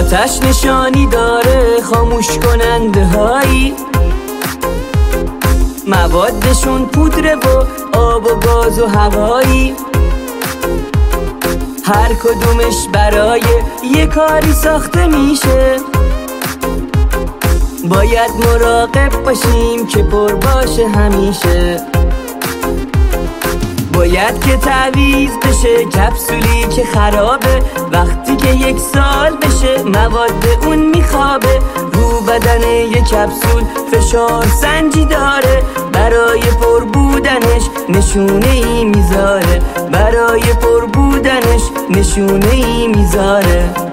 آتش نشانی داره خاموش کننده هایی، موادشون پودره و آب و گاز و هوایی، هر کدومش برای یه کاری ساخته میشه. باید مراقب باشیم که پر باشه همیشه. باید که تعویض بشه کپسولی که خرابه، وقتی که 1 سال بشه مواد اون میخوابه. رو بدن یک کپسول فشار سنجی داره، برای پر بودنش نشونه ای میذاره، برای پر بودنش نشونه ای میذاره.